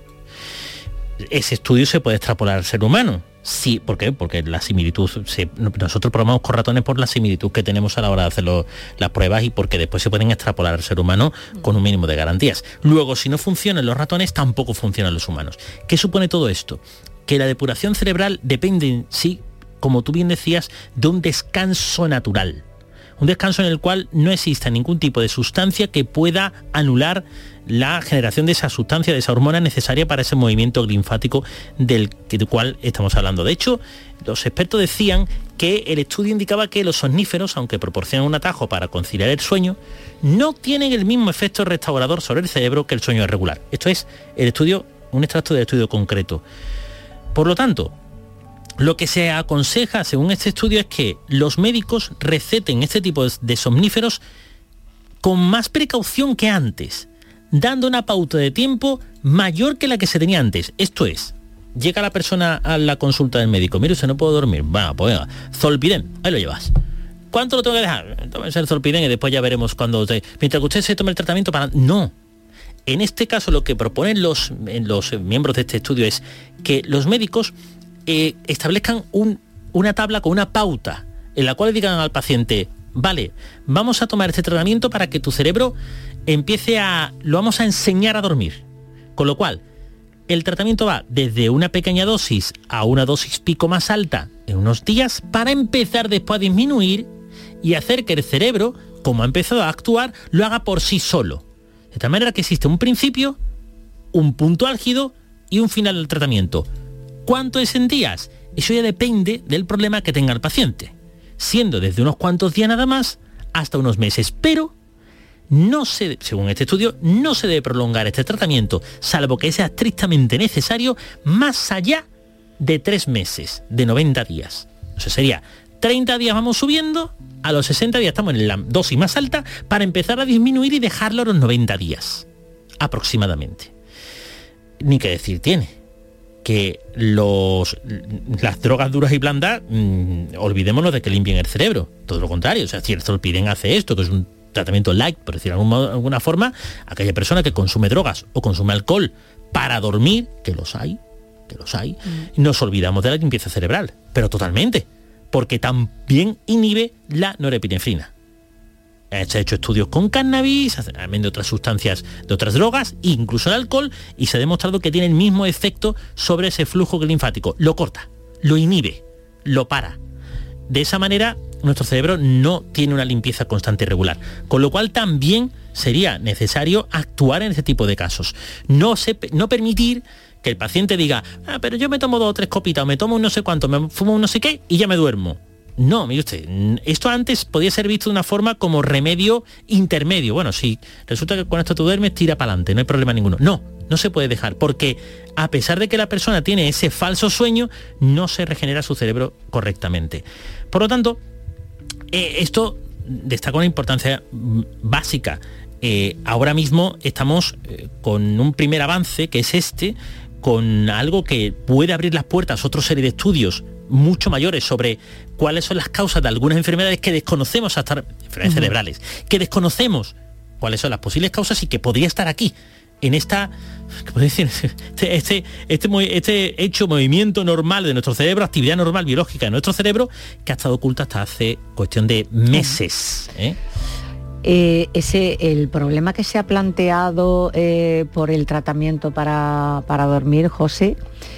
Ese estudio se puede extrapolar al ser humano. Sí, ¿por qué? Porque la similitud, se, nosotros probamos con ratones por la similitud que tenemos a la hora de hacer lo, las pruebas y porque después se pueden extrapolar al ser humano con un mínimo de garantías. Luego, si no funcionan los ratones, tampoco funcionan los humanos. ¿Qué supone todo esto? Que la depuración cerebral depende en sí, como tú bien decías, de un descanso natural. Un descanso en el cual no exista ningún tipo de sustancia que pueda anular la generación de esa sustancia, de esa hormona necesaria para ese movimiento linfático del, del cual estamos hablando. De hecho, los expertos decían que el estudio indicaba que los somníferos, aunque proporcionan un atajo para conciliar el sueño, no tienen el mismo efecto restaurador sobre el cerebro que el sueño irregular. Esto es el estudio, un extracto del estudio concreto. Por lo tanto, lo que se aconseja, según este estudio, es que los médicos receten este tipo de somníferos con más precaución que antes, dando una pauta de tiempo mayor que la que se tenía antes. Esto es, llega la persona a la consulta del médico, mire, usted no puede dormir, bueno, pues venga, Zolpidem, ahí lo llevas. ¿Cuánto lo tengo que dejar? Tómese el Zolpidem y después ya veremos cuando usted, mientras que usted se tome el tratamiento para... No. En este caso lo que proponen los, los miembros de este estudio es que los médicos eh, establezcan un, una tabla con una pauta en la cual digan al paciente, vale, vamos a tomar este tratamiento para que tu cerebro empiece a... lo vamos a enseñar a dormir. Con lo cual, el tratamiento va desde una pequeña dosis a una dosis pico más alta en unos días para empezar después a disminuir y hacer que el cerebro, como ha empezado a actuar, lo haga por sí solo. De tal manera que existe un principio, un punto álgido y un final del tratamiento. ¿Cuánto es en días? Eso ya depende del problema que tenga el paciente, siendo desde unos cuantos días nada más hasta unos meses. Pero no se, según este estudio, no se debe prolongar este tratamiento, salvo que sea estrictamente necesario, más allá de tres meses, de noventa días. O sea, sería treinta días vamos subiendo, a los sesenta días estamos en la dosis más alta para empezar a disminuir y dejarlo a los noventa días, aproximadamente. Ni que decir tiene que los, las drogas duras y blandas, mmm, olvidémonos de que limpien el cerebro. Todo lo contrario, o sea, si el Zolpidem hace esto, que es un tratamiento light, por decirlo de alguna, alguna forma, aquella persona que consume drogas o consume alcohol para dormir, que los hay, que los hay, mm. nos olvidamos de la limpieza cerebral, pero totalmente, porque también inhibe la norepinefrina. Se ha hecho estudios con cannabis, también de otras sustancias, de otras drogas, incluso el alcohol, y se ha demostrado que tiene el mismo efecto sobre ese flujo linfático. Lo corta, lo inhibe, lo para. De esa manera, nuestro cerebro no tiene una limpieza constante y regular, con lo cual también sería necesario actuar en este tipo de casos. No, se, no permitir que el paciente diga, ah, pero yo me tomo dos o tres copitas, o me tomo un no sé cuánto, me fumo un no sé qué y ya me duermo. No, mire usted, esto antes podía ser visto de una forma como remedio intermedio. Bueno, si resulta que con esto tú duermes, tira para adelante, no hay problema ninguno. No, no se puede dejar, porque a pesar de que la persona tiene ese falso sueño, no se regenera su cerebro correctamente. Por lo tanto, eh, esto destaca una importancia básica. Eh, ahora mismo estamos eh, con un primer avance, que es este, con algo que puede abrir las puertas a otra serie de estudios mucho mayores sobre cuáles son las causas de algunas enfermedades que desconocemos, hasta enfermedades uh-huh. cerebrales, que desconocemos cuáles son las posibles causas y que podría estar aquí, en esta, ¿qué puedo decir? Este, este, este, este hecho, movimiento normal de nuestro cerebro, actividad normal biológica de nuestro cerebro, que ha estado oculta hasta hace cuestión de meses. ¿eh?
Eh, ese, el problema que se ha planteado eh, por el tratamiento para, para dormir, José,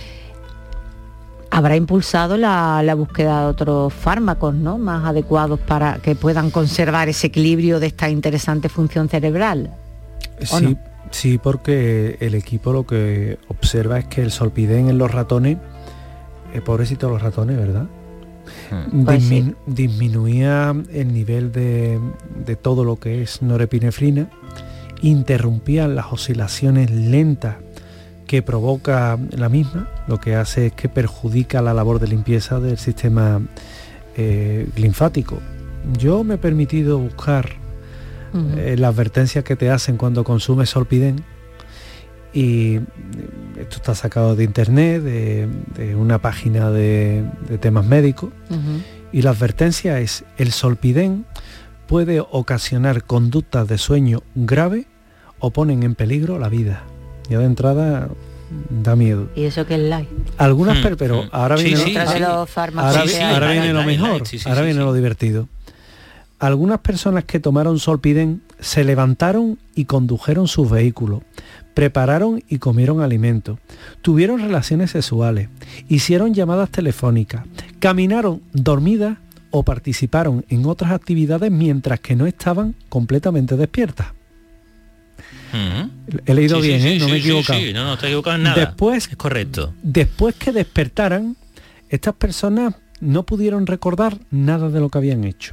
habrá impulsado la, la búsqueda de otros fármacos, ¿no?, más adecuados para que puedan conservar ese equilibrio de esta interesante función cerebral.
Sí,
no?
sí, porque el equipo lo que observa es que el solpidem en los ratones, eh, pobrecitos los ratones, ¿verdad? Hmm.
Pues
Dismin-
sí.
Disminuía el nivel de, de todo lo que es norepinefrina, interrumpía las oscilaciones lentas que provoca la misma, lo que hace es que perjudica la labor de limpieza del sistema eh, linfático. Yo me he permitido buscar uh-huh. eh, las advertencias que te hacen cuando consumes solpidem, y esto está sacado de internet, de, de una página de, de temas médicos, uh-huh. y la advertencia es: el solpidem puede ocasionar conductas de sueño grave o ponen en peligro la vida. Ya de entrada da miedo.
¿Y eso qué es light?
Algunas,
hmm,
pero, pero
hmm.
ahora
sí,
viene,
sí,
lo,
sí.
Los fármacos
ahora,
que
vi-
hay.
ahora viene
light,
lo
light,
mejor,
light, sí, sí,
ahora
sí,
viene
sí.
lo divertido. Algunas personas que tomaron solpidem se levantaron y condujeron sus vehículos, prepararon y comieron alimentos, tuvieron relaciones sexuales, hicieron llamadas telefónicas, caminaron dormidas o participaron en otras actividades mientras que no estaban completamente despiertas.
Uh-huh.
He leído
Sí, sí,
bien,
sí,
¿eh? No
sí,
me he
sí,
equivocado.
sí, no, no te he equivocado en nada.
Después,
es correcto.
Después que despertaran, estas personas no pudieron recordar nada de lo que habían hecho.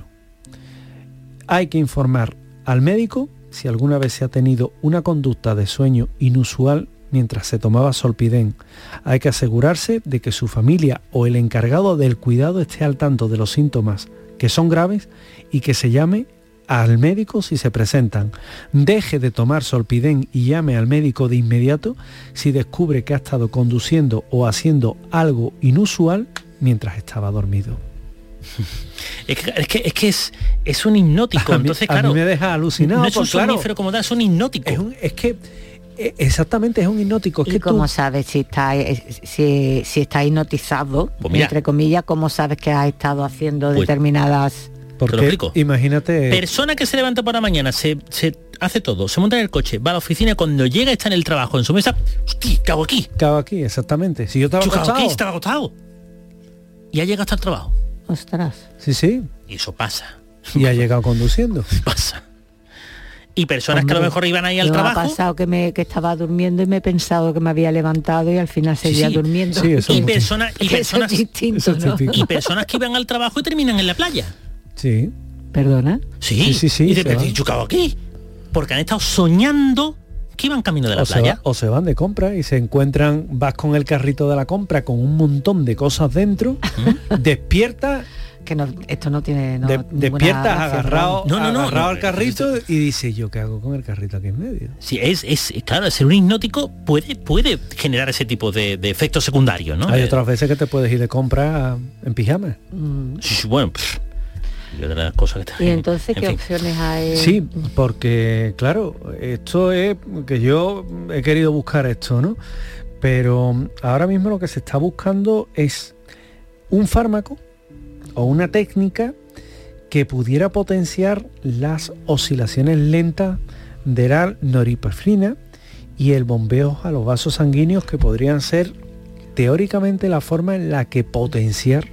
Hay que informar al médico si alguna vez se ha tenido una conducta de sueño inusual mientras se tomaba solpidem. Hay que asegurarse de que su familia o el encargado del cuidado esté al tanto de los síntomas que son graves y que se llame al médico si se presentan. Deje de tomar solpidem y llame al médico de inmediato si descubre que ha estado conduciendo o haciendo algo inusual mientras estaba dormido.
Es que es, que, es, que es, es un hipnótico,
A mí,
entonces
a
claro,
mí me deja alucinado.
no es un
pues, claro,
somnífero como tal, es un hipnótico.
es, un, es que eh, exactamente es un hipnótico. Es
¿Y
que
cómo
tú,
sabes si está, si, si está hipnotizado,
Pues mira,
entre comillas, cómo sabes que has estado haciendo
pues,
determinadas...
porque
te lo explico.
Imagínate,
Persona que se levanta por la mañana, se, se hace todo, se monta en el coche, va a la oficina, cuando llega está en el trabajo, en su mesa, hostia, ¿qué hago aquí?
¿qué hago aquí? Exactamente. Si yo estaba
Yo, ¿qué hago
acostado.
aquí? Estaba agotado. Y ha llegado hasta el trabajo.
Ostras.
Sí, sí.
Y eso pasa.
Y ha llegado conduciendo.
Pasa. Y personas
Hombre,
que a lo mejor iban ahí al
yo me ha
trabajo.
pasado que, me, que estaba durmiendo y me he pensado que me había levantado y al final seguía
sí.
durmiendo.
Sí, eso
Y
es muy-
personas, y
Eso
personas,
es distinto,
eso es
¿no?
típico.
y personas que iban al trabajo y terminan en la playa.
Sí.
¿Perdona?
Sí,
Sí, sí, sí,
Y
se
de
van.
yo ¿qué hago aquí? Porque han estado soñando que iban camino de la
O se,
playa.
va- o se van de compra y se encuentran, vas con el carrito de la compra con un montón de cosas dentro, despiertas,
Que no, esto no tiene... No,
de-
ninguna
despiertas
gracia,
agarrado,
No, no, no,
agarrado
no,
al carrito y dices, ¿yo qué hago con el carrito aquí en medio?
Sí, es, es claro, ser un hipnótico puede, puede generar ese tipo de, de efectos secundarios, ¿no?
Hay
Eh,
otras veces que te puedes ir de compra en pijama.
Mm.
sí, sí, bueno, pff, y otra de las cosas que
¿Y
también-
entonces
en
qué
fin.
opciones hay?
Sí, porque claro, esto es que yo he querido buscar esto, ¿no? Pero ahora mismo lo que se está buscando es un fármaco o una técnica que pudiera potenciar las oscilaciones lentas de la norepinefrina y el bombeo a los vasos sanguíneos, que podrían ser teóricamente la forma en la que potenciar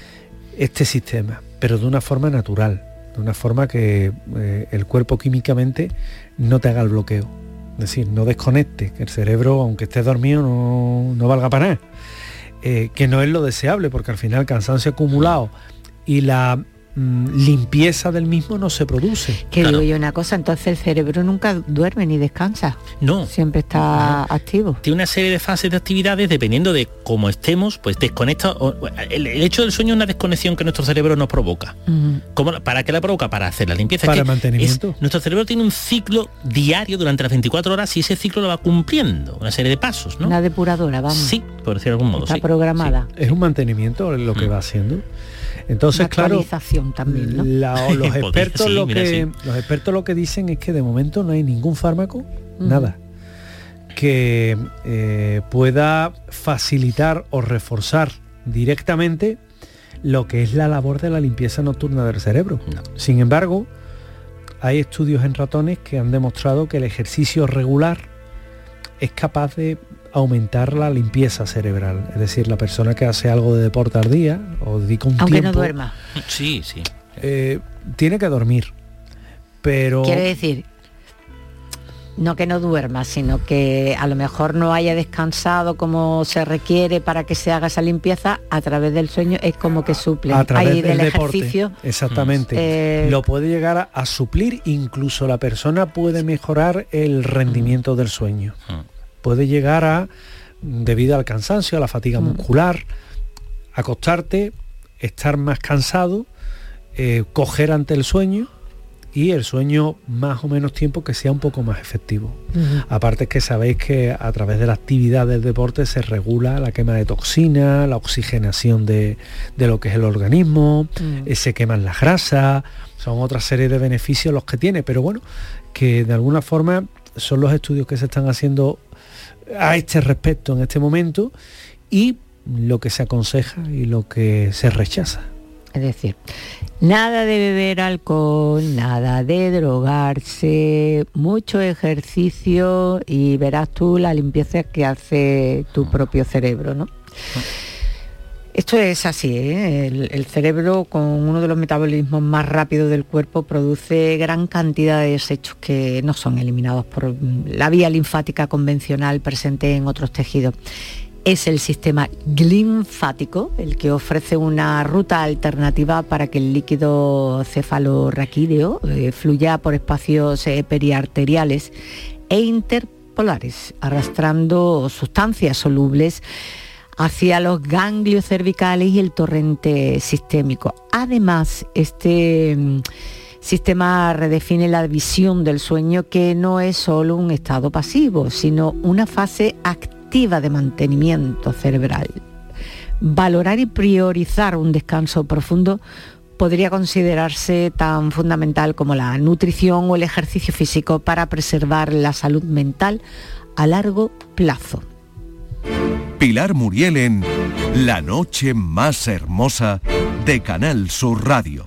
este sistema, pero de una forma natural, de una forma que eh, el cuerpo químicamente no te haga el bloqueo. Es decir, no desconecte, que el cerebro, aunque esté dormido, no, no valga para nada. Eh, que no es lo deseable, porque al final el cansancio acumulado y la mm, limpieza del mismo no se produce.
Que
Claro.
digo yo una cosa, entonces el cerebro nunca duerme ni descansa,
No,
siempre está activo.
tiene una serie de fases de actividades dependiendo de cómo estemos, pues desconecta. o- El, el hecho del sueño es una desconexión que nuestro cerebro nos provoca.
Ujú.
¿Cómo la- ¿Para qué la provoca? Para hacer la limpieza. Es
Para
que
el mantenimiento.
es- nuestro cerebro tiene un ciclo diario durante las veinticuatro horas y ese ciclo lo va cumpliendo, una serie de pasos, ¿no?
Una depuradora, vamos.
Sí, por decirlo de algún modo.
Está
sí.
programada.
Es un mantenimiento lo que
Mm.
va haciendo. Entonces,
Una
claro,
actualización también, ¿no?
la- los
Podría,
expertos
sí,
lo
mira,
que
sí.
los expertos lo que dicen es que de momento no hay ningún fármaco,
Ujú.
nada, que eh, pueda facilitar o reforzar directamente lo que es la labor de la limpieza nocturna del cerebro.
No.
Sin embargo, hay estudios en ratones que han demostrado que el ejercicio regular es capaz de aumentar la limpieza cerebral. Es decir, la persona que hace algo de deporte al día o dedica un
Aunque
tiempo...
no duerma.
Sí, sí.
Eh, tiene que dormir, pero...
Quiere decir, no que no duerma, sino que a lo mejor no haya descansado como se requiere para que se haga esa limpieza. A través del sueño es como que suple.
A través
Ahí
del,
del
deporte,
ejercicio.
exactamente.
Eh,
lo puede llegar a, a suplir, incluso la persona puede mejorar el rendimiento del sueño. Puede llegar a, debido al cansancio, a la fatiga muscular, acostarte, estar más cansado, eh, coger ante el sueño, y el sueño más o menos tiempo que sea un poco más efectivo. Uh-huh. Aparte es que sabéis que a través de la actividad del deporte se regula la quema de toxinas, la oxigenación de, de lo que es el organismo, uh-huh. eh, se queman las grasas, son otra serie de beneficios los que tiene, pero bueno, que de alguna forma son los estudios que se están haciendo a este respecto en este momento y lo que se aconseja y lo que se rechaza.
Es decir, nada de beber alcohol, nada de drogarse, mucho ejercicio y verás tú la limpieza que hace tu propio cerebro, ¿no? Esto es así, ¿eh? el, el cerebro, con uno de los metabolismos más rápidos del cuerpo, produce gran cantidad de desechos que no son eliminados por la vía linfática convencional presente en otros tejidos. Es el sistema linfático el que ofrece una ruta alternativa para que el líquido cefalorraquídeo eh, fluya por espacios eh, periarteriales e interpolares, arrastrando sustancias solubles hacia los ganglios cervicales y el torrente sistémico. Además, este mm, sistema redefine la visión del sueño, que no es solo un estado pasivo, sino una fase activa de mantenimiento cerebral. Valorar y priorizar un descanso profundo podría considerarse tan fundamental como la nutrición o el ejercicio físico para preservar la salud mental a largo plazo.
Pilar Muriel en La noche más hermosa de Canal Sur Radio.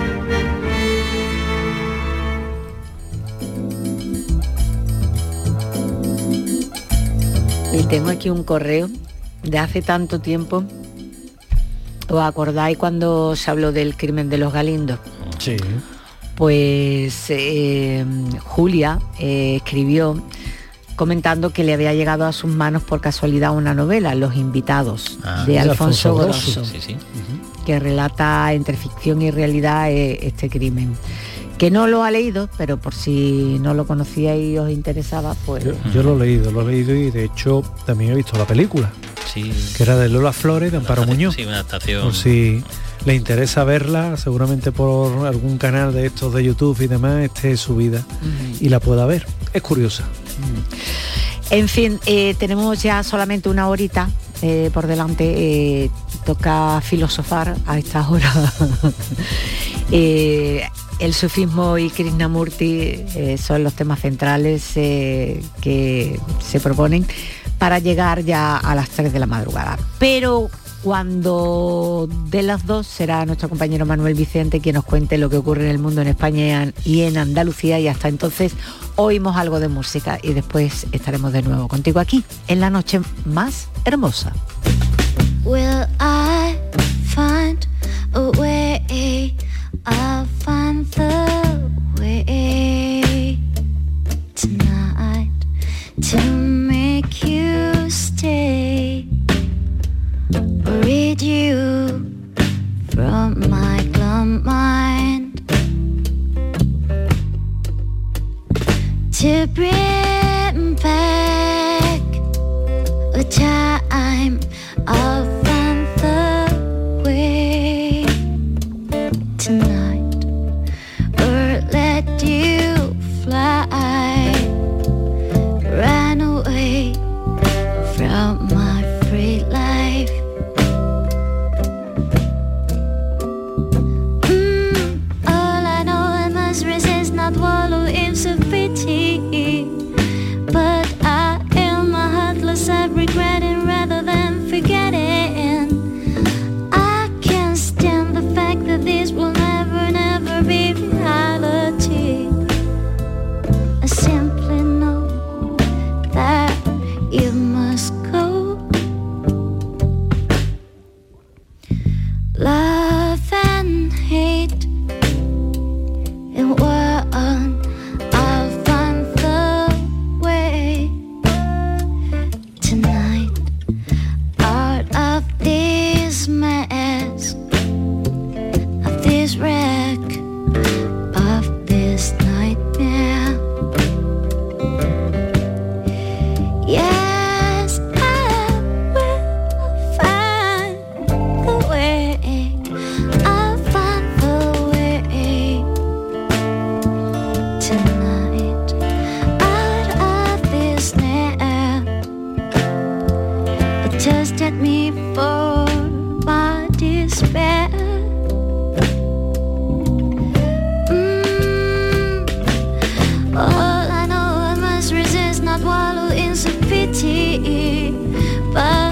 Y tengo aquí un correo de hace tanto tiempo. ¿Os acordáis cuando se habló del crimen de los Galindos?
Sí.
Pues eh, Julia eh, escribió comentando que le había llegado a sus manos por casualidad una novela, Los invitados, ah, de Alfonso, Alfonso Grosso, sí, sí. Uh-huh. que relata entre ficción y realidad eh, este crimen. Que no lo ha leído, pero por si no lo conocía y os interesaba, pues...
Yo, yo lo he leído, lo he leído y de hecho también he visto la película, sí. que era de Lola Flores, de Amparo Muñoz.
Sí, una adaptación.
Por si le interesa verla, seguramente por algún canal de estos de YouTube y demás, esté subida uh-huh. y la pueda ver. Es curiosa.
Uh-huh. En fin, eh, tenemos ya solamente una horita eh, por delante. Eh, toca filosofar a estas horas. eh, El sufismo y Krishnamurti eh, son los temas centrales eh, que se proponen para llegar ya a las tres de la madrugada. Pero cuando de las dos será nuestro compañero Manuel Vicente quien nos cuente lo que ocurre en el mundo, en España y en Andalucía, y hasta entonces oímos algo de música y después estaremos de nuevo contigo aquí en La noche más hermosa.
Will I find a way? I'll find the way tonight to make you stay, rid you from my glum mind, to bring back a time I'll find the way tonight, or let you fly, run away from my free life. Mm, all I know I must resist, not wallow in self-pity. mess of this wreck, of this nightmare. Yes, I will find the way. I'll find the way tonight out of this net. It tested me for my despair. Mm. All I know, I must resist, not wallow in self-pity, but